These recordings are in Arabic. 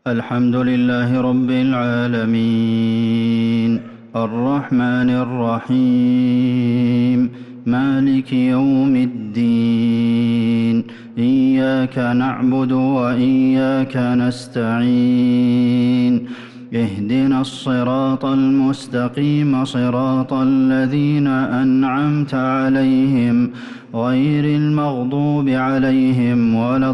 الحمد لله رب العالمين الرحمن الرحيم مالك يوم الدين إياك نعبد وإياك نستعين اهدنا الصراط المستقيم صراط الذين أنعمت عليهم غير المغضوب عليهم ولا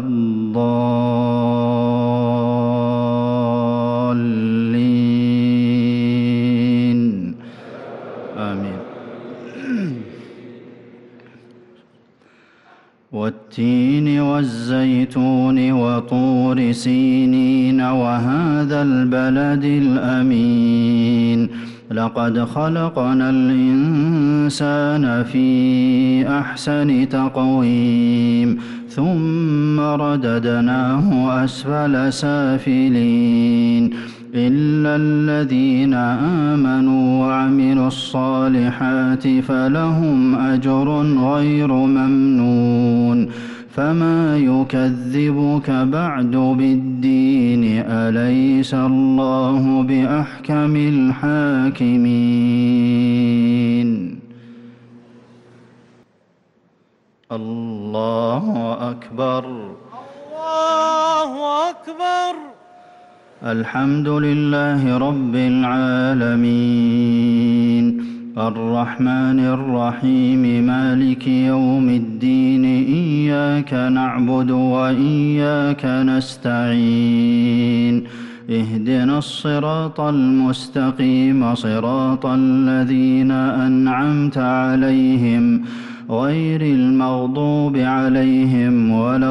الضالين آمين. والتين والزيتون وطور سينين وهذا البلد الأمين لقد خلقنا الإنسان في أحسن تقويم ثم رددناه أسفل سافلين إلا الذين آمنوا وعملوا الصالحات فلهم أجر غير ممنون فما يكذبك بعد بالدين أليس الله بأحكم الحاكمين. الله أكبر الله أكبر. الحمد لله رب العالمين الرحمن الرحيم مالك يوم الدين إياك نعبد وإياك نستعين اهدنا الصراط المستقيم صراط الذين أنعمت عليهم غير المغضوب عليهم ولا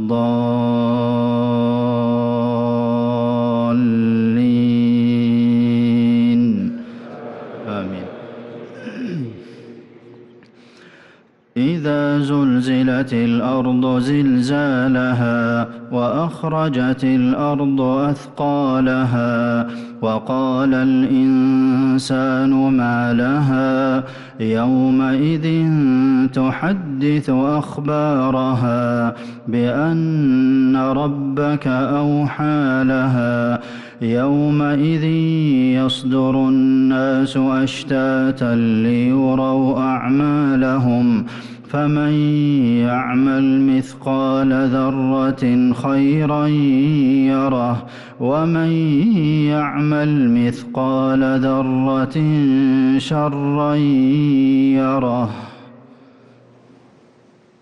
الضالين آمين. إذا زلزلت الأرض زلزالها وأخرجت الأرض أثقالها وقال الإنسان ما لها يومئذ تحدث أخبارها بأن ربك أوحى لها يومئذ يصدر الناس أشتاتا ليروا أعمالهم فمن يعمل مثقال ذرة خيرا يره ومن يعمل مثقال ذرة شرا يره.